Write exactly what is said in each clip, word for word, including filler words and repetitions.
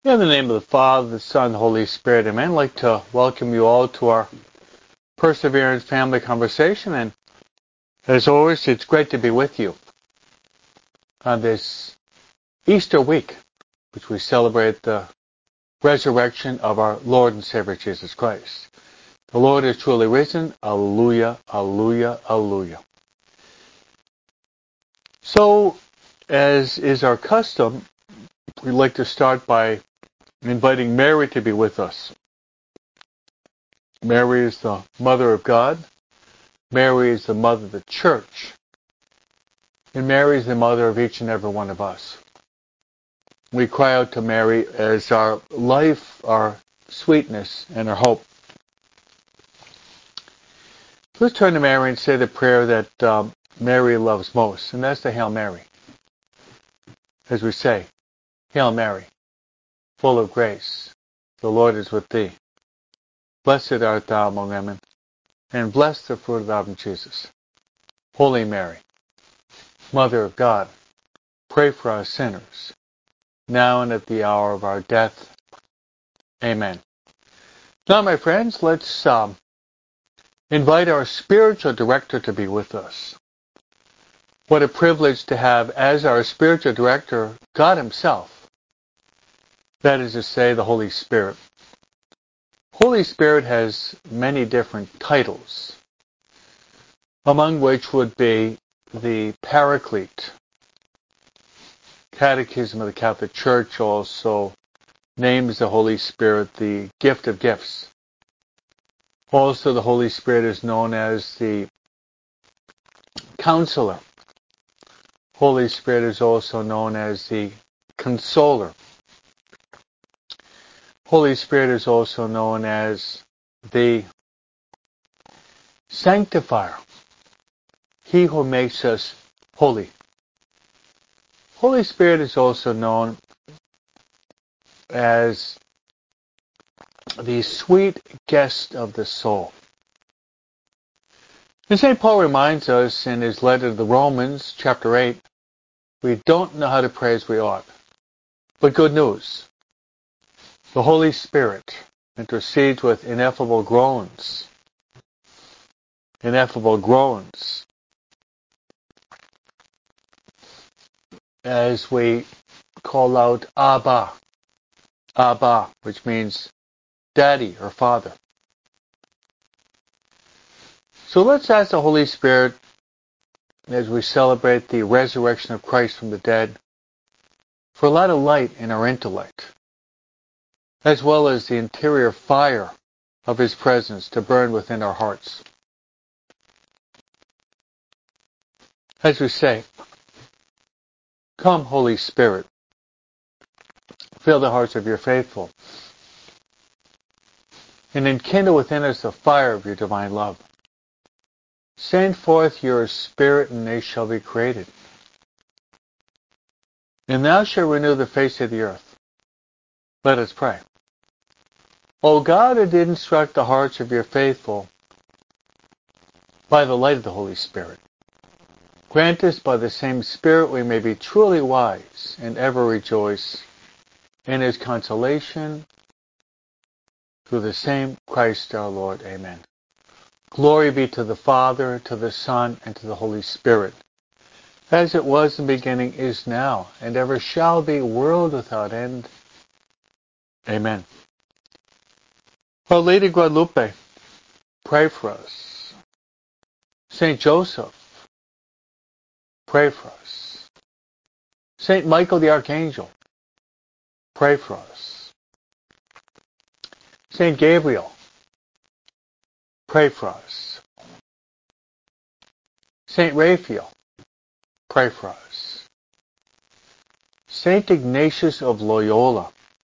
In the name of the Father, the Son, and the Holy Spirit, amen. I'd like to welcome you all to our Perseverance Family Conversation. And as always, it's great to be with you on this Easter week, which we celebrate the resurrection of our Lord and Savior Jesus Christ. The Lord is truly risen. Alleluia, alleluia, alleluia. So, as is our custom, we'd like to start by inviting Mary to be with us. Mary is the Mother of God. Mary is the Mother of the Church. And Mary is the Mother of each and every one of us. We cry out to Mary as our life, our sweetness, and our hope. Let's turn to Mary and say the prayer that um, Mary loves most, and that's the Hail Mary. As we say, Hail Mary, full of grace, the Lord is with thee. Blessed art thou among women, and blessed the fruit of thy womb, Jesus. Holy Mary, Mother of God, pray for us sinners, now and at the hour of our death. Amen. Now, my friends, let's um, invite our spiritual director to be with us. What a privilege to have as our spiritual director God Himself. That is to say, the Holy Spirit. Holy Spirit has many different titles, among which would be the Paraclete. Catechism of the Catholic Church also names the Holy Spirit the gift of gifts. Also, the Holy Spirit is known as the Counselor. Holy Spirit is also known as the Consoler. Holy Spirit is also known as the Sanctifier. He who makes us holy. Holy Spirit is also known as the sweet guest of the soul. And Saint Paul reminds us in his letter to the Romans, chapter eight, we don't know how to pray as we ought. But good news. The Holy Spirit intercedes with ineffable groans. Ineffable groans. As we call out Abba. Abba, which means Daddy or Father. So let's ask the Holy Spirit, as we celebrate the resurrection of Christ from the dead, for a lot of light in our intellect, as well as the interior fire of His presence to burn within our hearts. As we say, come, Holy Spirit, fill the hearts of your faithful, and enkindle within us the fire of your divine love. Send forth your Spirit, and they shall be created. And thou shalt renew the face of the earth. Let us pray. O God, who did instruct the hearts of your faithful by the light of the Holy Spirit, grant us by the same Spirit we may be truly wise and ever rejoice in His consolation through the same Christ our Lord. Amen. Glory be to the Father, to the Son, and to the Holy Spirit, as it was in the beginning, is now, and ever shall be, world without end. Amen. Our Lady Guadalupe, pray for us. Saint Joseph, pray for us. Saint Michael the Archangel, pray for us. Saint Gabriel, pray for us. Saint Raphael, pray for us. Saint Ignatius of Loyola,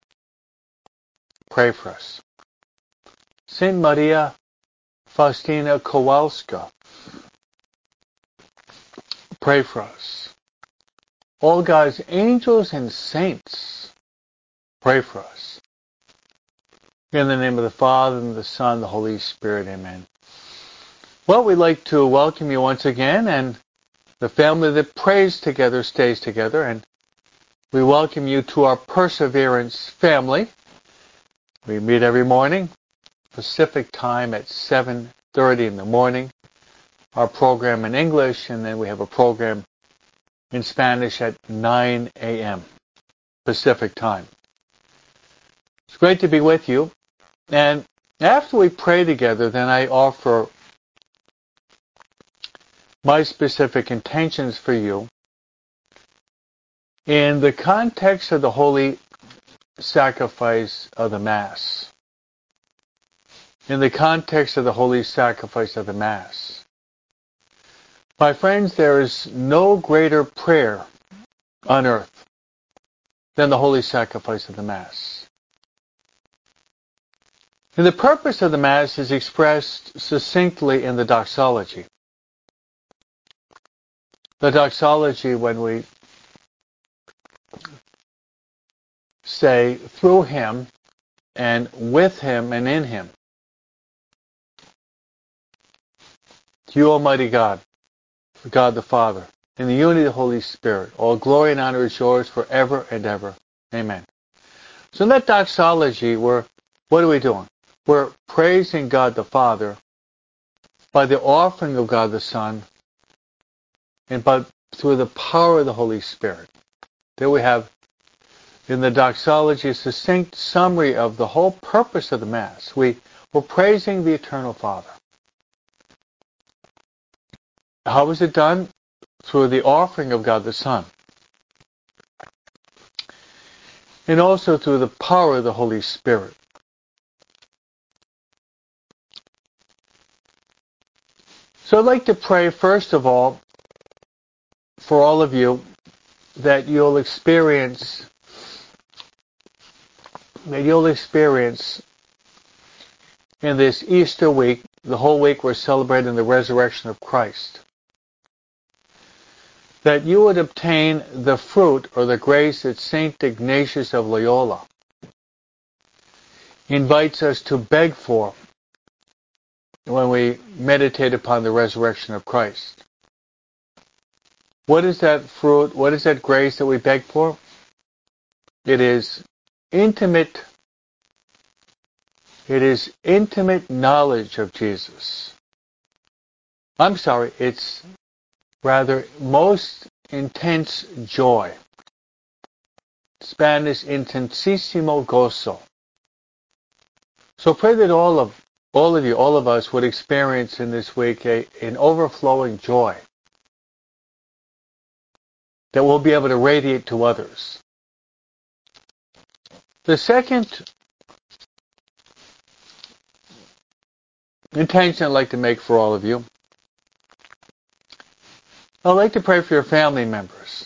pray for us. Saint Maria Faustina Kowalska, pray for us. All God's angels and saints, pray for us. In the name of the Father, and the Son, and the Holy Spirit, amen. Well, we'd like to welcome you once again, and the family that prays together stays together, and We welcome you to our Perseverance family. We meet every morning, Pacific time at seven thirty in the morning. Our program in English, and then we have a program in Spanish at nine a.m. Pacific time. It's great to be with you. And after we pray together, then I offer my specific intentions for you in the context of the holy sacrifice of the Mass. In the context of the holy sacrifice of the Mass. My friends, there is no greater prayer on earth than the holy sacrifice of the Mass. And the purpose of the Mass is expressed succinctly in the doxology. The doxology, when we say through him and with him and in him, to you, Almighty God, God the Father, in the unity of the Holy Spirit, all glory and honor is yours forever and ever. Amen. So in that doxology, we're, what are we doing? We're praising God the Father by the offering of God the Son and by, through the power of the Holy Spirit. There we have in the doxology a succinct summary of the whole purpose of the Mass. We, we're praising the Eternal Father. How was it done? Through the offering of God the Son. And also through the power of the Holy Spirit. So I'd like to pray, first of all, for all of you, that you'll experience, that you'll experience in this Easter week, the whole week we're celebrating the resurrection of Christ, that you would obtain the fruit or the grace that Saint Ignatius of Loyola invites us to beg for when we meditate upon the resurrection of Christ. What is that fruit? What is that grace that we beg for? It is intimate, it is intimate knowledge of Jesus. I'm sorry, it's rather most intense joy. Spanish, intensísimo gozo. So pray that all of all of you, all of us would experience in this week a, an overflowing joy that we'll be able to radiate to others. The second intention I'd like to make for all of you, I'd like to pray for your family members.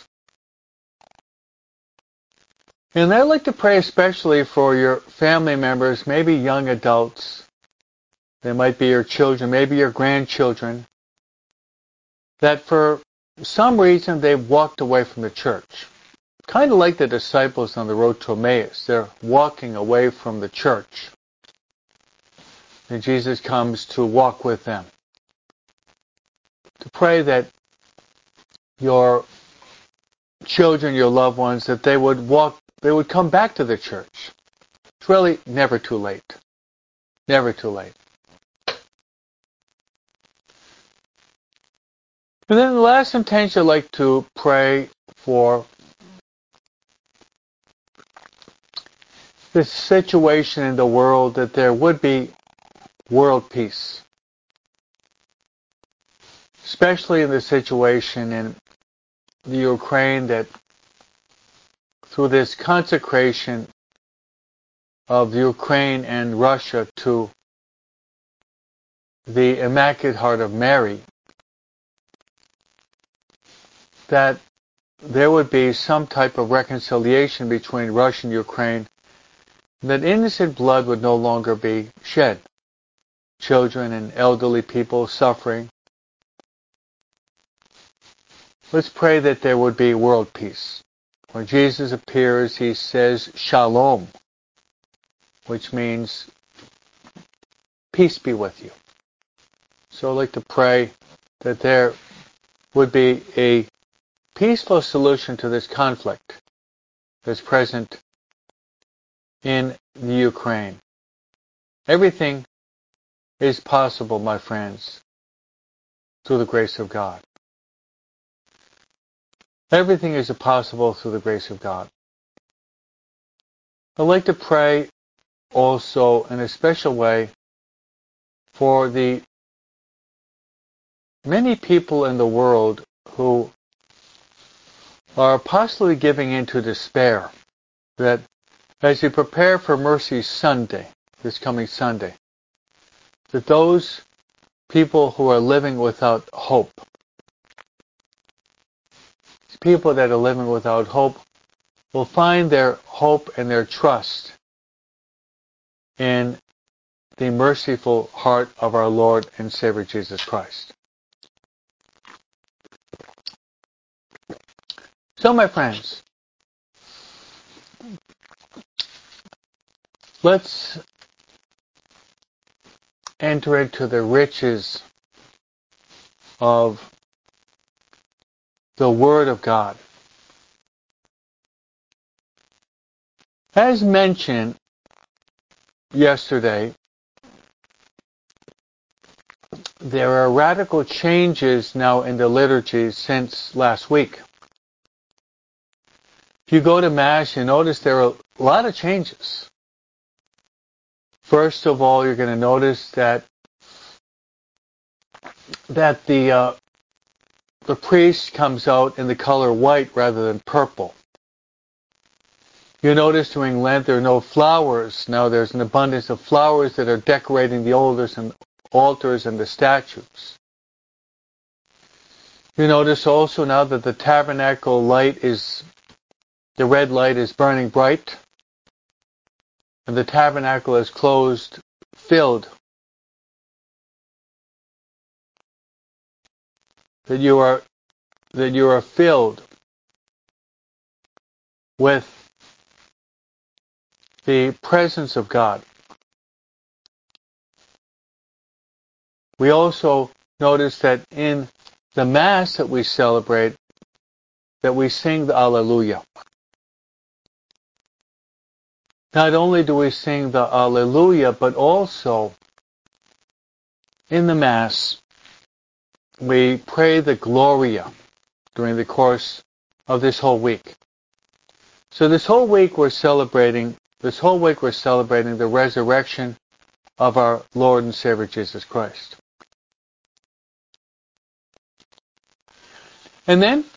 And I'd like to pray especially for your family members, maybe young adults. They might be your children, maybe your grandchildren, that for some reason they've walked away from the church. Kind of like the disciples on the road to Emmaus. They're walking away from the church. And Jesus comes to walk with them. To pray that your children, your loved ones, that they would walk, they would come back to the church. It's really never too late. Never too late. And then the last intention I'd like to pray for this situation in the world, that there would be world peace. Especially in the situation in the Ukraine, that through this consecration of Ukraine and Russia to the Immaculate Heart of Mary, that there would be some type of reconciliation between Russia and Ukraine, that innocent blood would no longer be shed. Children and elderly people suffering. Let's pray that there would be world peace. When Jesus appears, he says, Shalom, which means peace be with you. So I'd like to pray that there would be a peaceful solution to this conflict that's present in the Ukraine. Everything is possible, my friends, through the grace of God. Everything is possible through the grace of God. I'd like to pray also in a special way for the many people in the world who are possibly giving into despair, that as you prepare for Mercy Sunday, this coming Sunday, that those people who are living without hope, people that are living without hope, will find their hope and their trust in the merciful heart of our Lord and Savior Jesus Christ. So, my friends, let's enter into the riches of the Word of God. As mentioned yesterday, there are radical changes now in the liturgy since last week. If you go to Mass, you notice there are a lot of changes. First of all, you're going to notice that that the uh, the priest comes out in the color white rather than purple. You notice during Lent there are no flowers. Now there's an abundance of flowers that are decorating the altars and altars and the statues. You notice also now that the tabernacle light is, the red light is burning bright, and the tabernacle is closed, filled. That you are that you are filled with the presence of God. We also notice that in the Mass that we celebrate, that we sing the Alleluia. Not only do we sing the Alleluia, but also in the Mass we pray the Gloria during the course of this whole week. So this whole week we're celebrating, this whole week we're celebrating the resurrection of our Lord and Savior Jesus Christ. And then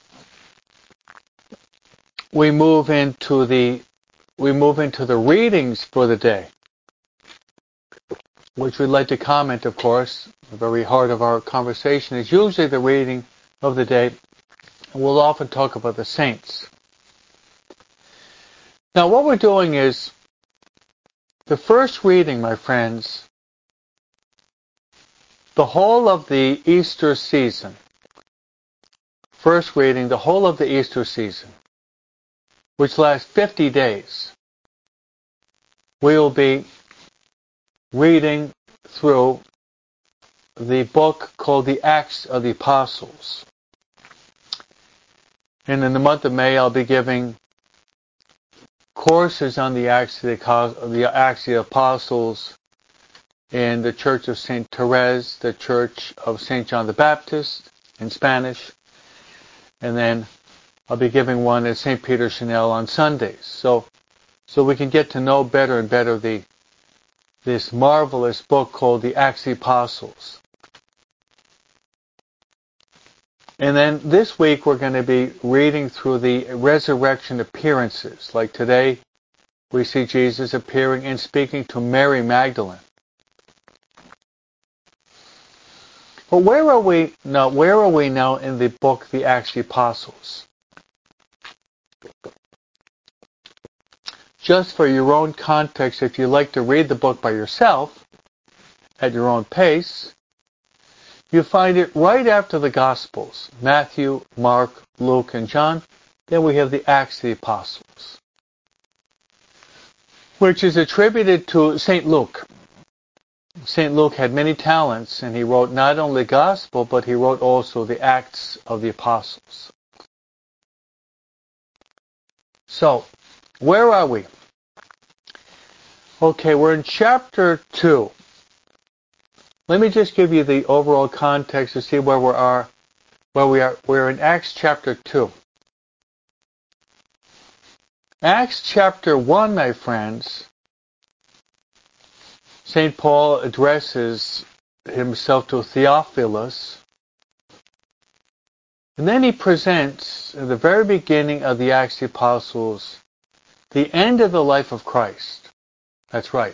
we move into the we move into the readings for the day, which we'd like to comment, of course. The very heart of our conversation is usually the reading of the day. And we'll often talk about the saints. Now what we're doing is, the first reading, my friends, the whole of the Easter season, first reading, the whole of the Easter season, which lasts fifty days, we will be reading through the book called the Acts of the Apostles. And in the month of May, I'll be giving courses on the Acts of the, the Acts of the Apostles in the Church of Saint Therese, the Church of Saint John the Baptist in Spanish, and then I'll be giving one at Saint Peter Chanel on Sundays. So, so we can get to know better and better the this marvelous book called the Acts of the Apostles. And then this week we're going to be reading through the resurrection appearances. Like today, we see Jesus appearing and speaking to Mary Magdalene. But where are we now? Where are we now in the book, the Acts of the Apostles? Just for your own context, if you like to read the book by yourself, at your own pace, you find it right after the Gospels, Matthew, Mark, Luke, and John. Then we have the Acts of the Apostles, which is attributed to Saint Luke. Saint Luke had many talents, and he wrote not only the Gospel, but he wrote also the Acts of the Apostles. So, where are we? Okay, we're in chapter two. Let me just give you the overall context to see where we are. Where we are, we're in Acts chapter two. Acts chapter one, my friends, Saint Paul addresses himself to Theophilus, and then he presents, at the very beginning of the Acts of the Apostles, the end of the life of Christ. That's right.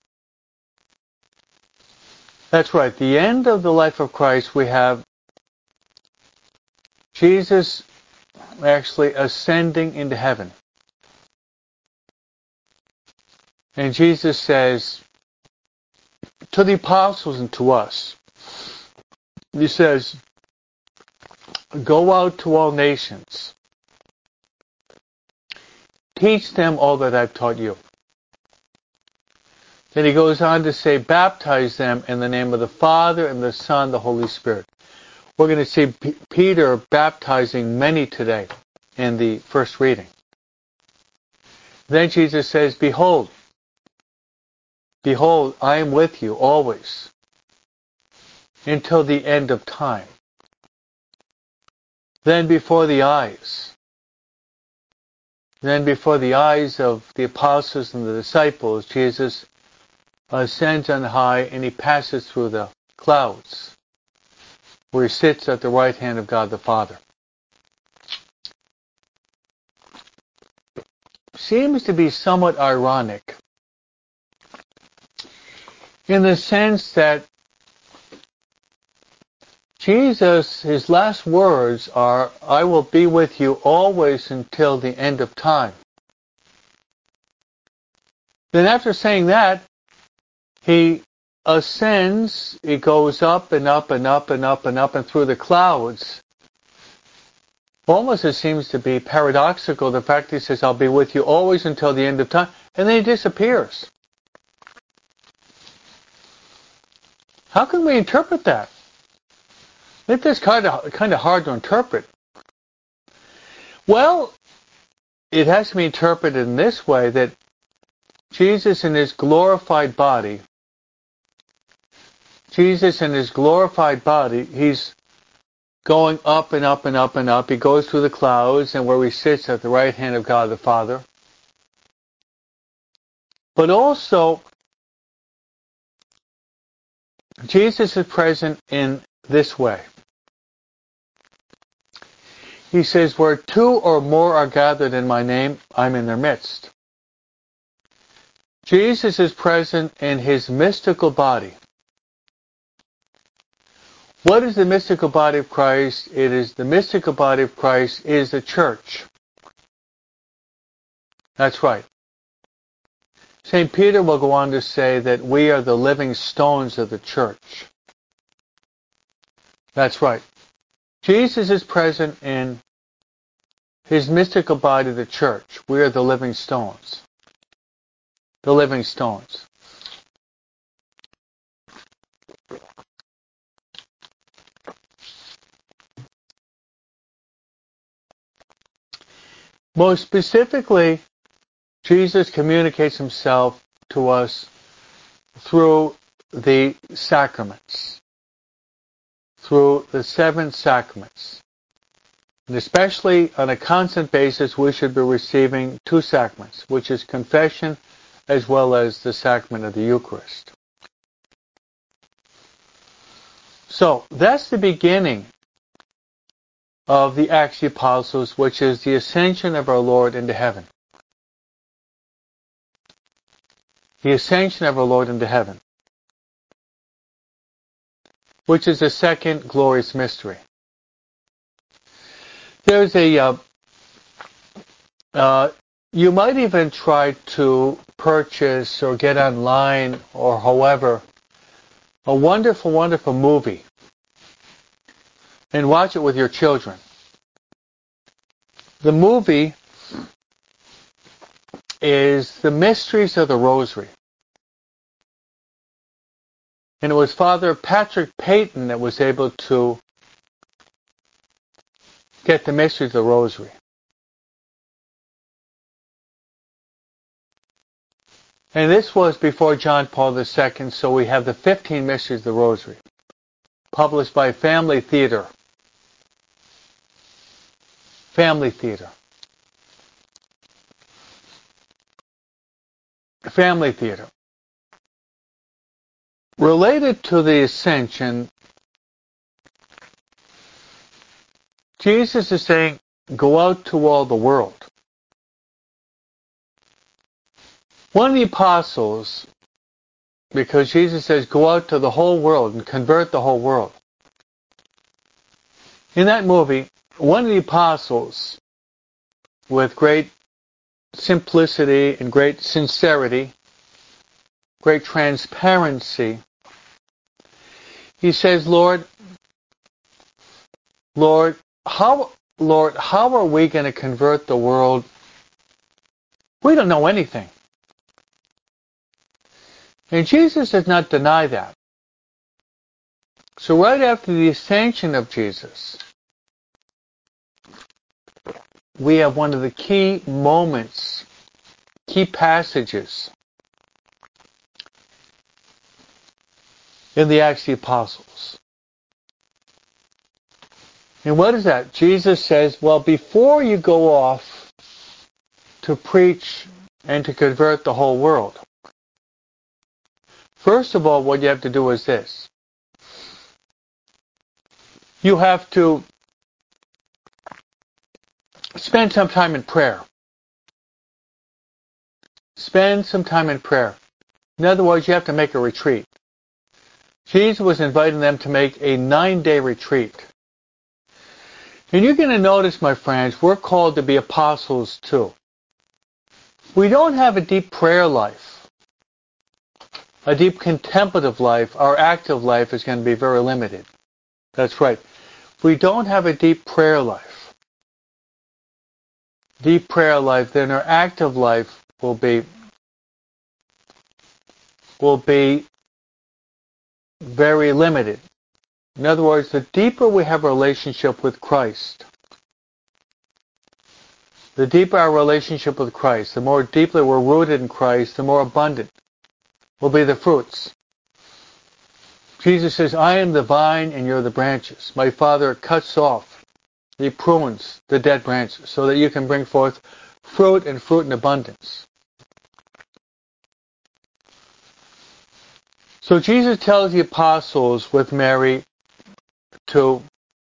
That's right. The end of the life of Christ, we have Jesus actually ascending into heaven. And Jesus says to the apostles and to us, he says, go out to all nations. Teach them all that I've taught you. Then he goes on to say, baptize them in the name of the Father and the Son and the Holy Spirit. We're going to see P- Peter baptizing many today in the first reading. Then Jesus says, behold, behold, I am with you always until the end of time. Then before the eyes, then before the eyes of the apostles and the disciples, Jesus ascends on high and he passes through the clouds, where he sits at the right hand of God the Father. Seems to be somewhat ironic in the sense that Jesus, his last words are, I will be with you always until the end of time. Then after saying that, he ascends, he goes up and up and up and up and up and through the clouds. Almost it seems to be paradoxical, the fact that he says, I'll be with you always until the end of time, and then he disappears. How can we interpret that? I think that's kind of, kind of hard to interpret. Well, it has to be interpreted in this way, that Jesus in his glorified body, Jesus in his glorified body, he's going up and up and up and up. He goes through the clouds and where he sits at the right hand of God the Father. But also, Jesus is present in this way. He says, where two or more are gathered in my name, I'm in their midst. Jesus is present in his mystical body. What is the mystical body of Christ? It is the mystical body of Christ is the church. That's right. Saint Peter will go on to say that we are the living stones of the church. That's right. Jesus is present in his mystical body, the church. We are the living stones. The living stones. Most specifically, Jesus communicates himself to us through the sacraments, through the seven sacraments. And especially on a constant basis, we should be receiving two sacraments, which is confession as well as the sacrament of the Eucharist. So, that's the beginning of the Acts of the Apostles, which is the ascension of our Lord into heaven. The ascension of our Lord into heaven, which is the second glorious mystery. There's a, uh, uh, you might even try to purchase or get online or however, a wonderful, wonderful movie and watch it with your children. The movie is The Mysteries of the Rosary. And it was Father Patrick Peyton that was able to get the mysteries of the Rosary. And this was before John Paul the Second, so we have the fifteen Mysteries of the Rosary, published by Family Theater. Family Theater. Family Theater. Related to the Ascension, Jesus is saying, go out to all the world. One of the apostles, because Jesus says, go out to the whole world and convert the whole world. In that movie, one of the apostles, with great simplicity and great sincerity, great transparency, he says, Lord, Lord, how, Lord, how are we going to convert the world? We don't know anything. And Jesus does not deny that. So right after the ascension of Jesus, we have one of the key moments, key passages in the Acts of the Apostles. And what is that? Jesus says, well, before you go off to preach and to convert the whole world, first of all, what you have to do is this. You have to spend some time in prayer. Spend some time in prayer. In other words, you have to make a retreat. Jesus was inviting them to make a nine-day retreat. And you're going to notice, my friends, we're called to be apostles too. We don't have a deep prayer life, a deep contemplative life. Our active life is going to be very limited. That's right. If we don't have a deep prayer life, deep prayer life, then our active life will be will be very limited. In other words, the deeper we have a relationship with Christ, the deeper our relationship with Christ, the more deeply we're rooted in Christ, the more abundant will be the fruits. Jesus says, I am the vine and you're the branches. My Father cuts off, he prunes the dead branches so that you can bring forth fruit and fruit in abundance. So Jesus tells the apostles with Mary to,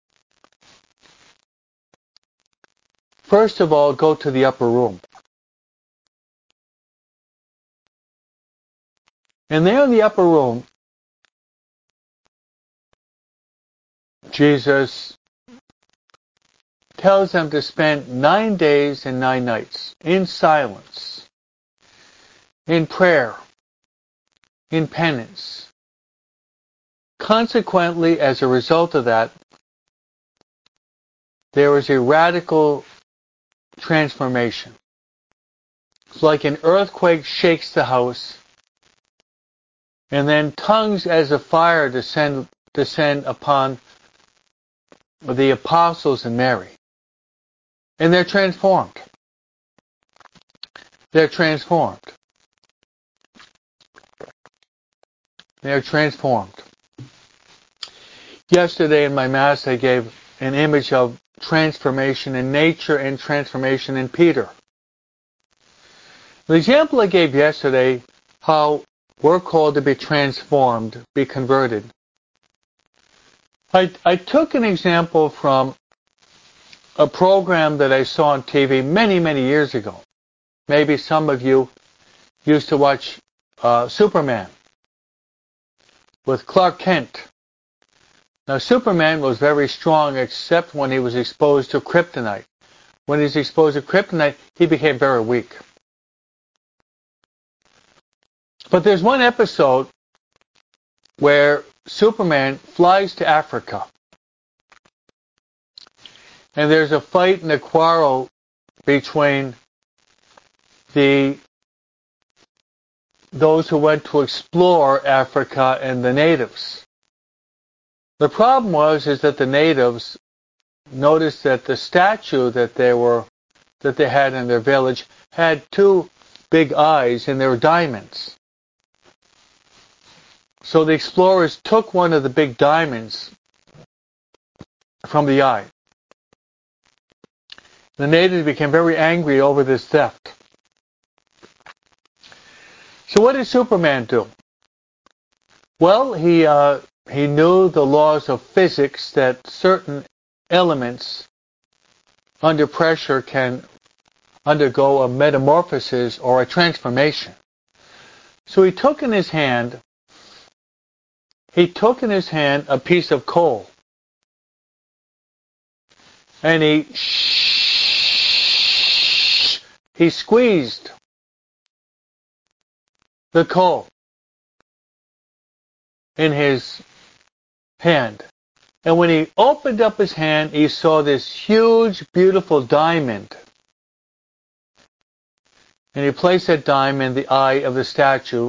first of all, go to the upper room. And there in the upper room, Jesus tells them to spend nine days and nine nights in silence, in prayer, in penance. Consequently, as a result of that, there is a radical transformation. It's like an earthquake shakes the house, and then tongues as a fire descend, descend upon the apostles and Mary. And they're transformed. They're transformed. They're transformed. Yesterday in my Mass I gave an image of transformation in nature and transformation in Peter. The example I gave yesterday, how we're called to be transformed, be converted. I, I took an example from a program that I saw on T V many, many years ago. Maybe some of you used to watch uh, Superman with Clark Kent. Now, Superman was very strong except when he was exposed to kryptonite. When he was exposed to kryptonite, he became very weak. But there's one episode where Superman flies to Africa. And there's a fight and a quarrel between the those who went to explore Africa and the natives. The problem was is that the natives noticed that the statue that they were that they had in their village had two big eyes, and they were diamonds. So the explorers took one of the big diamonds from the eye. The natives became very angry over this theft. So what did Superman do? Well, he uh, he knew the laws of physics, that certain elements under pressure can undergo a metamorphosis or a transformation. So he took in his hand, he took in his hand a piece of coal, and he he squeezed the coal in his hand. And when he opened up his hand, he saw this huge, beautiful diamond. And he placed that diamond in the eye of the statue,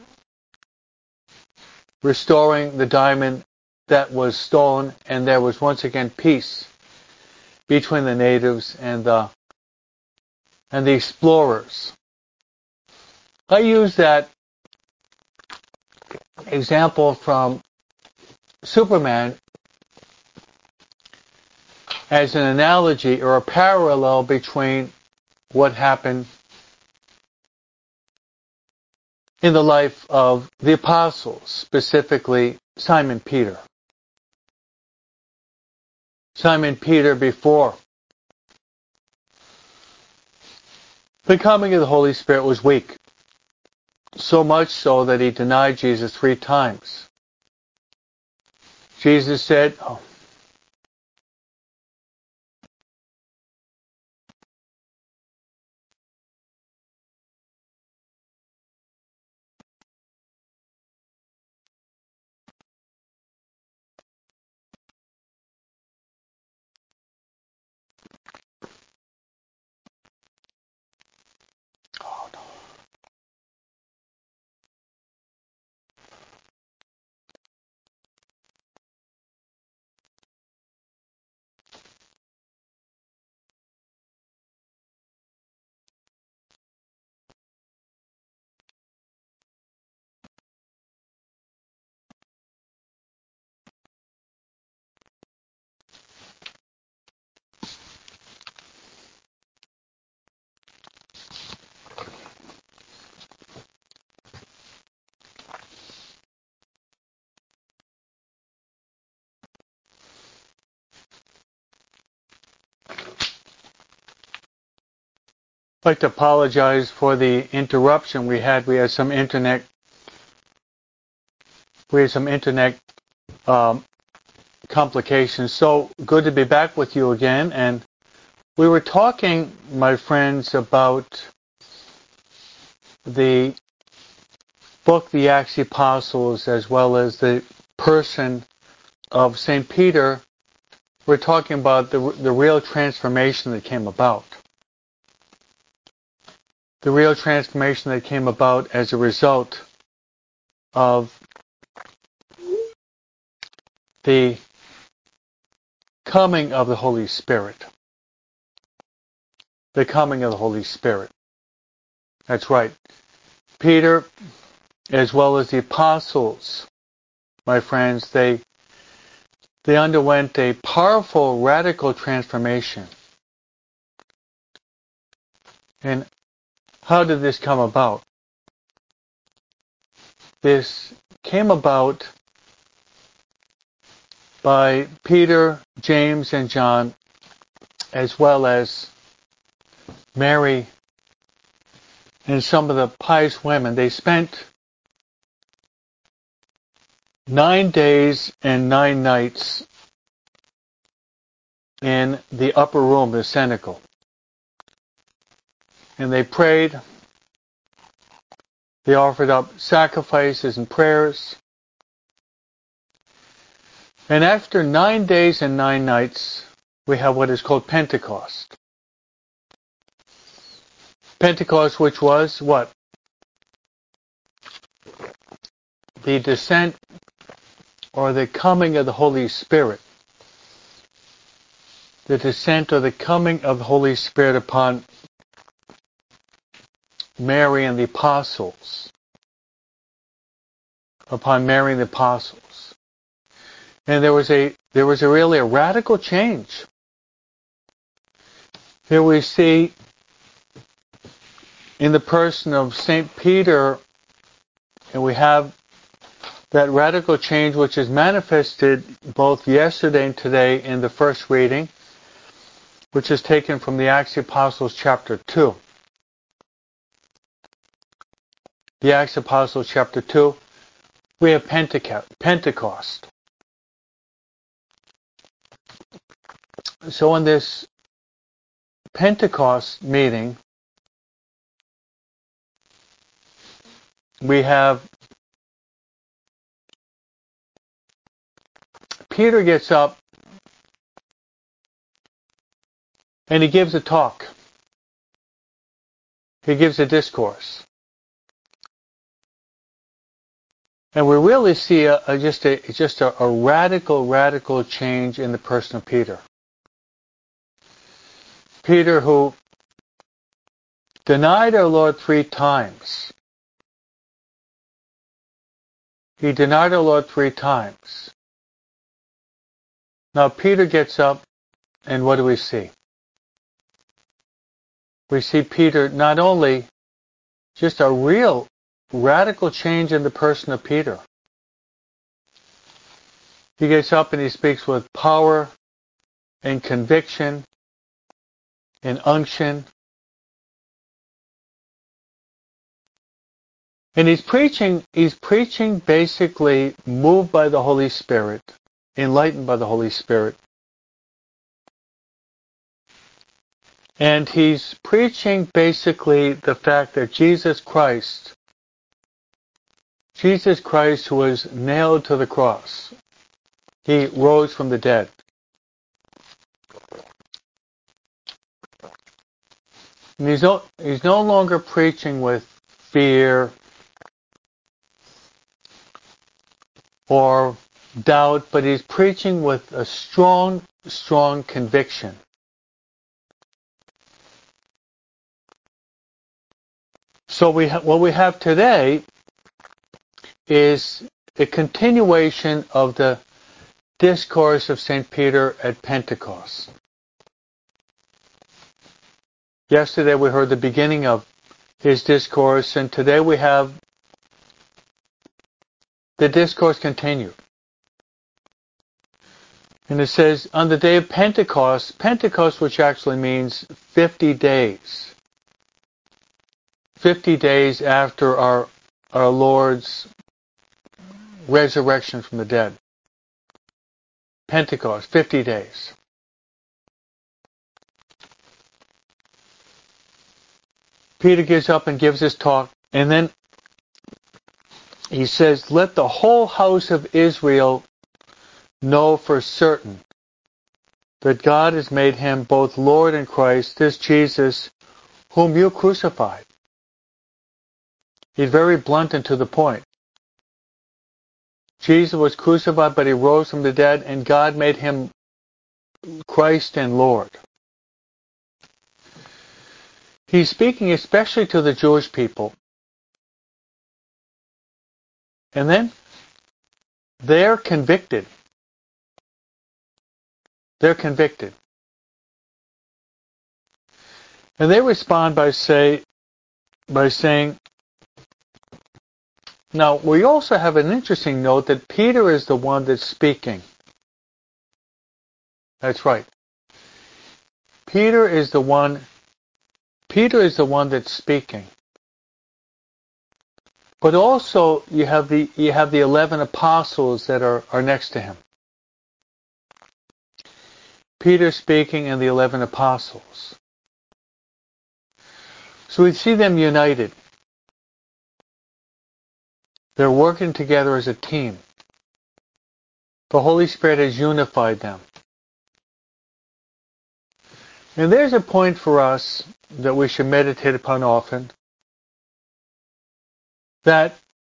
restoring the diamond that was stolen, and there was once again peace between the natives and the and the explorers. I use that example from Superman as an analogy or a parallel between what happened in the life of the apostles, specifically Simon Peter. Simon Peter, before the coming of the Holy Spirit, was weak. So much so that he denied Jesus three times. Jesus said, oh, oh no. I'd like to apologize for the interruption we had. We had some internet, we had some internet um, complications. So good to be back with you again. And we were talking, my friends, about the book, The Acts of the Apostles, as well as the person of Saint Peter. We're talking about the the real transformation that came about. The real transformation that came about as a result of the coming of the Holy Spirit. The coming of the Holy Spirit. That's right. Peter, as well as the apostles, my friends, they they underwent a powerful, radical transformation. And how did this come about? This came about by Peter, James, and John, as well as Mary and some of the pious women. They spent nine days and nine nights in the upper room, the cenacle. And they prayed. They offered up sacrifices and prayers. And after nine days and nine nights, we have what is called Pentecost. Pentecost, which was what? The descent or the coming of the Holy Spirit. The descent or the coming of the Holy Spirit upon Mary and the apostles. Upon Mary and the apostles. And there was a there was a really a radical change. Here we see in the person of Saint Peter, and we have that radical change which is manifested both yesterday and today in the first reading, which is taken from the Acts of the Apostles chapter two. The Acts of the Apostles chapter two, we have Pentecost. So in this Pentecost meeting, we have Peter gets up and he gives a talk. He gives a discourse. And we really see a, a, just, a, just a, a radical, radical change in the person of Peter. Peter, who denied our Lord three times. He denied our Lord three times. Now Peter gets up, and what do we see? We see Peter not only just a real radical change in the person of Peter. He gets up and he speaks with power and conviction and unction. And he's preaching, he's preaching basically moved by the Holy Spirit, enlightened by the Holy Spirit. And he's preaching basically the fact that Jesus Christ, Jesus Christ who was nailed to the cross, he rose from the dead. And he's no, he's no longer preaching with fear or doubt, but he's preaching with a strong, strong conviction. So we ha- what we have today is a continuation of the discourse of Saint Peter at Pentecost. Yesterday we heard the beginning of his discourse, and today we have the discourse continued. And it says, on the day of Pentecost, Pentecost which actually means fifty days. fifty days after our, our Lord's resurrection from the dead. Pentecost, fifty days. Peter gets up and gives his talk, and then he says, let the whole house of Israel know for certain that God has made him both Lord and Christ, this Jesus, whom you crucified. He's very blunt and to the point. Jesus was crucified, but he rose from the dead, and God made him Christ and Lord. He's speaking especially to the Jewish people. And then they're convicted. They're convicted. And they respond by say by saying, now we also have an interesting note that Peter is the one that's speaking. That's right. Peter is the one Peter is the one that's speaking. But also you have the you have the eleven apostles that are, are next to him. Peter speaking and the eleven apostles. So we see them united. They're working together as a team. The Holy Spirit has unified them. And there's a point for us that we should meditate upon often. That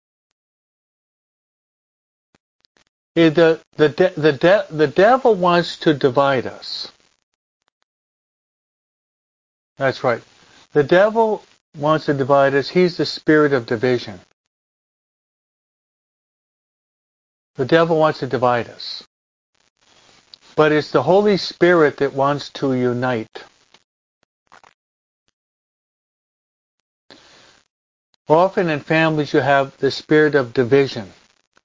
the the de- the de- the devil wants to divide us. That's right. The devil wants to divide us. He's the spirit of division. The devil wants to divide us. But it's the Holy Spirit that wants to unite. Often in families you have the spirit of division.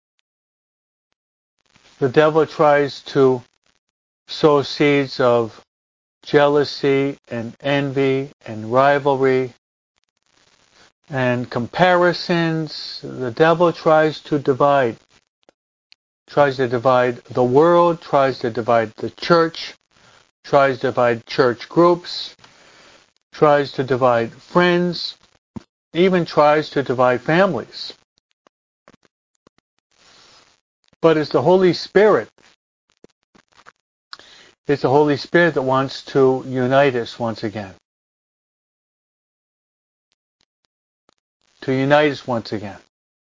The devil tries to sow seeds of jealousy and envy and rivalry and comparisons. The devil tries to divide. Tries to divide the world, tries to divide the church, tries to divide church groups, tries to divide friends, even tries to divide families. But it's the Holy Spirit. It's the Holy Spirit that wants to unite us once again. To unite us once again.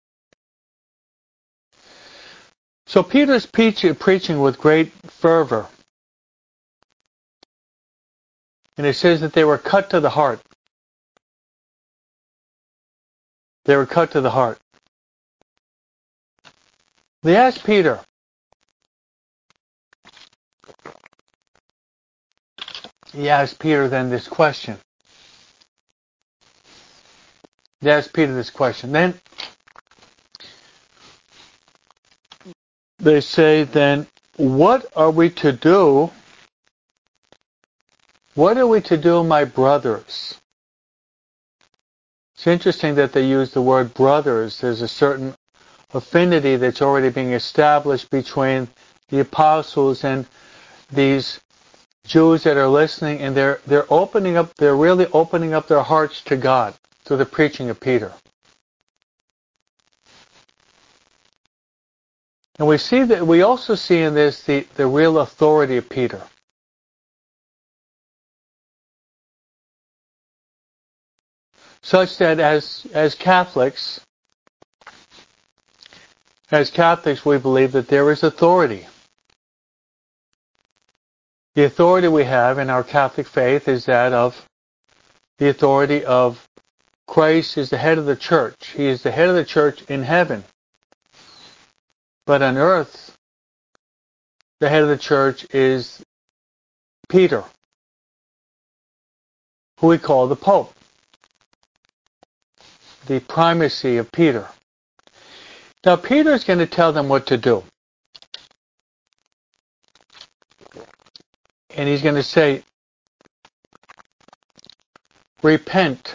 So Peter's preaching with great fervor. And it says that they were cut to the heart. They were cut to the heart. They asked Peter, he asked Peter then this question. They asked Peter this question. Then they say, then, what are we to do? What are we to do, my brothers? It's interesting that they use the word brothers. There's a certain affinity that's already being established between the apostles and these Jews that are listening, and they're they're opening up, they're really opening up their hearts to God through the preaching of Peter. And we see that we also see in this the, the real authority of Peter. Such that as as Catholics, as Catholics we believe that there is authority. The authority we have in our Catholic faith is that of the authority of Christ is the head of the church. He is the head of the church in heaven. But on earth, the head of the church is Peter, who we call the Pope. The primacy of Peter. Now Peter is going to tell them what to do. And he's going to say, repent.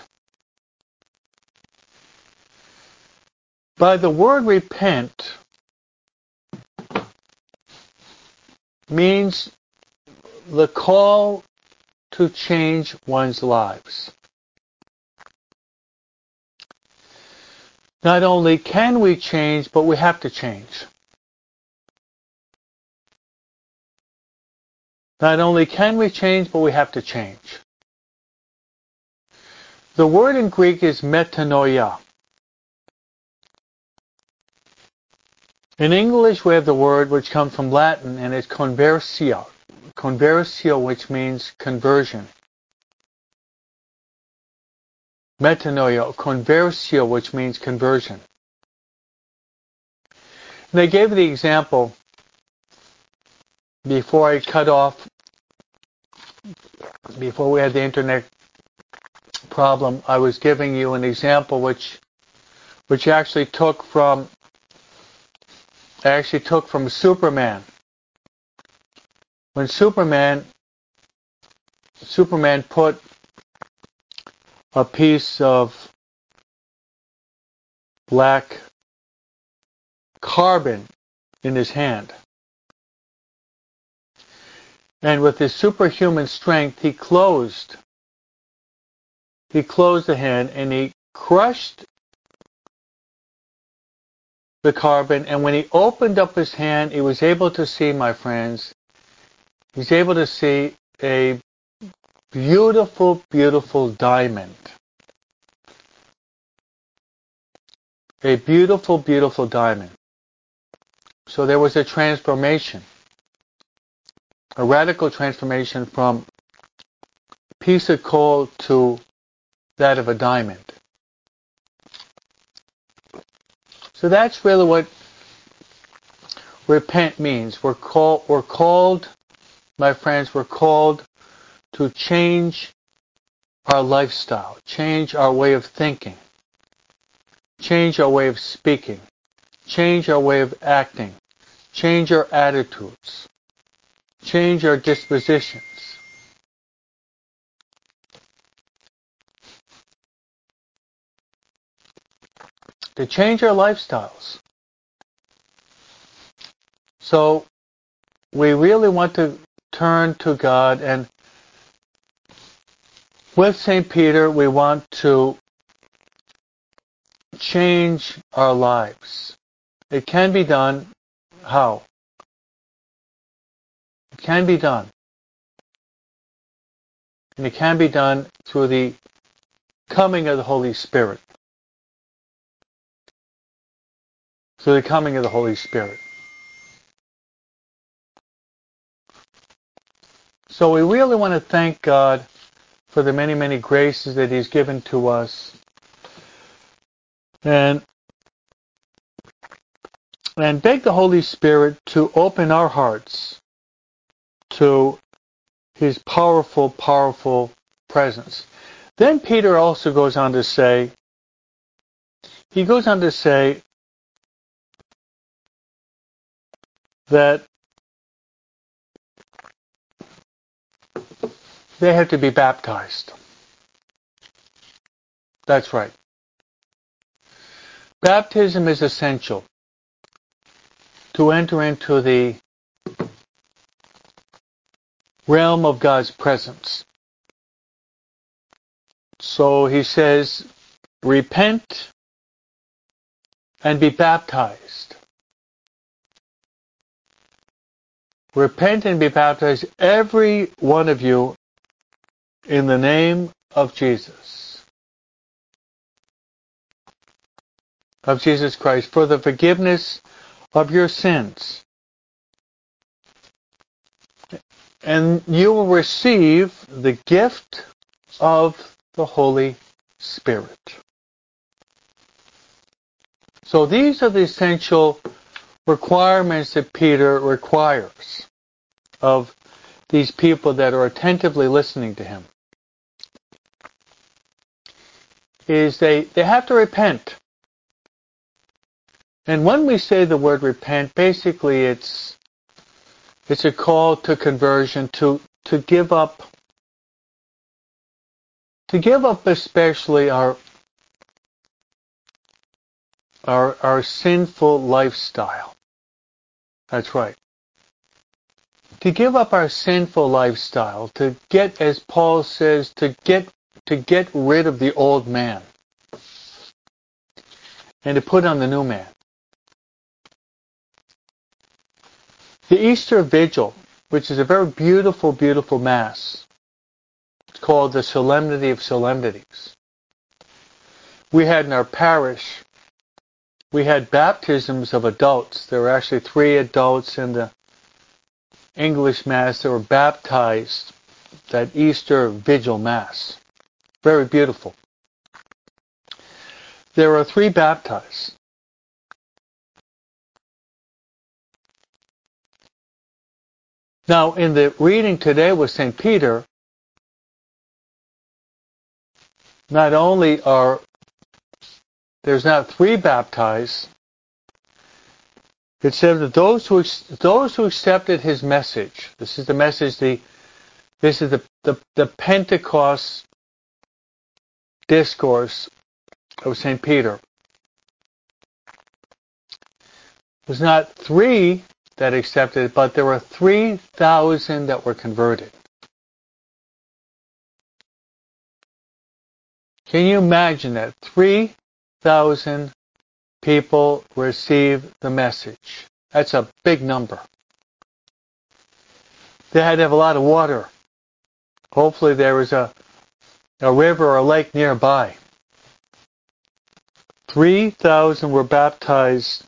By the word repent means the call to change one's lives. Not only can we change, but we have to change. Not only can we change, but we have to change. The word in Greek is metanoia. In English, we have the word which comes from Latin, and it's conversio. Conversio, which means conversion. Metanoia, conversio, which means conversion. And they gave the example, before I cut off, before we had the internet problem, I was giving you an example which which actually took from I actually took from Superman. When Superman Superman put a piece of black carbon in his hand, and with his superhuman strength he closed he closed the hand and he crushed the carbon, and when he opened up his hand he was able to see, my friends, he's able to see a beautiful, beautiful diamond. A beautiful, beautiful diamond. So there was a transformation, a radical transformation from a piece of coal to that of a diamond. So that's really what repent means. We're called, we're called, my friends, we're called to change our lifestyle, change our way of thinking, change our way of speaking, change our way of acting, change our attitudes, change our dispositions. To change our lifestyles. So we really want to turn to God, and with Saint Peter we want to change our lives. It can be done. How? It can be done. And it can be done through the coming of the Holy Spirit. Through the coming of the Holy Spirit. So we really want to thank God for the many, many graces that He's given to us. And, and beg the Holy Spirit to open our hearts to His powerful, powerful presence. Then Peter also goes on to say, he goes on to say that they have to be baptized. That's right. Baptism is essential to enter into the realm of God's presence. So he says, repent and be baptized. Repent and be baptized, every one of you, in the name of Jesus. Of Jesus Christ, for the forgiveness of your sins. And you will receive the gift of the Holy Spirit. So these are the essential requirements that Peter requires of these people that are attentively listening to him. Is they, they have to repent. And when we say the word repent, basically it's it's a call to conversion, to to give up to give up especially our our our sinful lifestyle. That's right. To give up our sinful lifestyle, to get, as Paul says, to get to get rid of the old man and to put on the new man. The Easter Vigil, which is a very beautiful, beautiful Mass, it's called the Solemnity of Solemnities. We had in our parish, we had baptisms of adults. There were actually three adults in the English Mass that were baptized that Easter Vigil Mass. Very beautiful. There are three baptized. Now, in the reading today with Saint Peter, not only are there's not three baptized, it says that those who those who accepted his message. This is the message. The this is the the, the Pentecost discourse of Saint Peter. It was not three that accepted it, but there were three thousand that were converted. Can you imagine that? Three thousand people received the message. That's a big number. They had to have a lot of water. Hopefully there was a, a river or a lake nearby. three thousand were baptized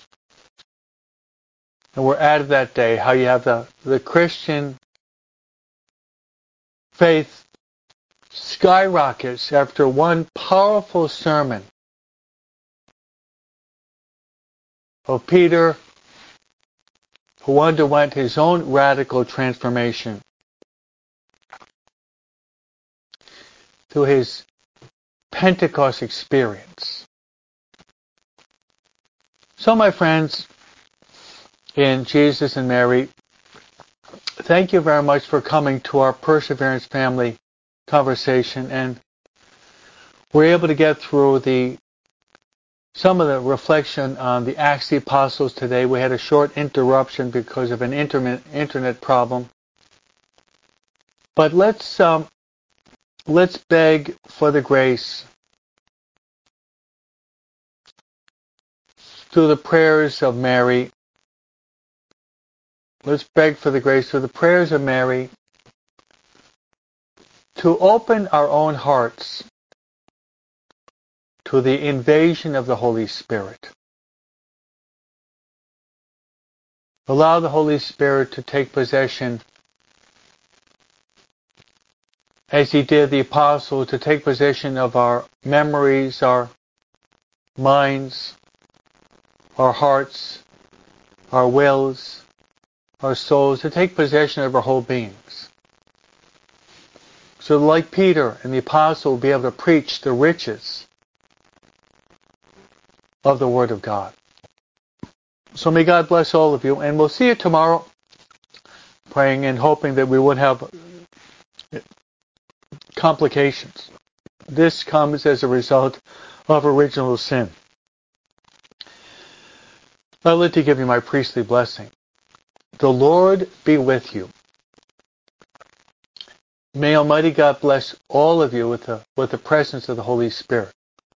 and were added that day. How you have the, the Christian faith skyrockets after one powerful sermon of Peter, who underwent his own radical transformation through his Pentecost experience. So, my friends, in Jesus and Mary, thank you very much for coming to our Perseverance family conversation, and we're able to get through the some of the reflection on the Acts of the Apostles today. We had a short interruption because of an internet internet problem, but let's um, let's beg for the grace through the prayers of Mary. Let's beg for the grace through the prayers of Mary to open our own hearts to the invasion of the Holy Spirit. Allow the Holy Spirit to take possession, as He did the Apostles, to take possession of our memories, our minds, our hearts, our wills, our souls, to take possession of our whole beings. So like Peter and the Apostle, we'll be able to preach the riches of the Word of God. So may God bless all of you, and we'll see you tomorrow, praying and hoping that we won't have complications. This comes as a result of original sin. I'd like to give you my priestly blessing. The Lord be with you. May Almighty God bless all of you with the, with the presence of the Holy Spirit.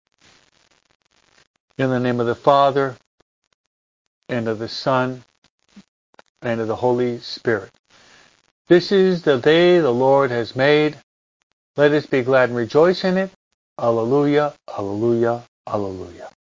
In the name of the Father, and of the Son, and of the Holy Spirit. This is the day the Lord has made. Let us be glad and rejoice in it. Alleluia, alleluia, alleluia.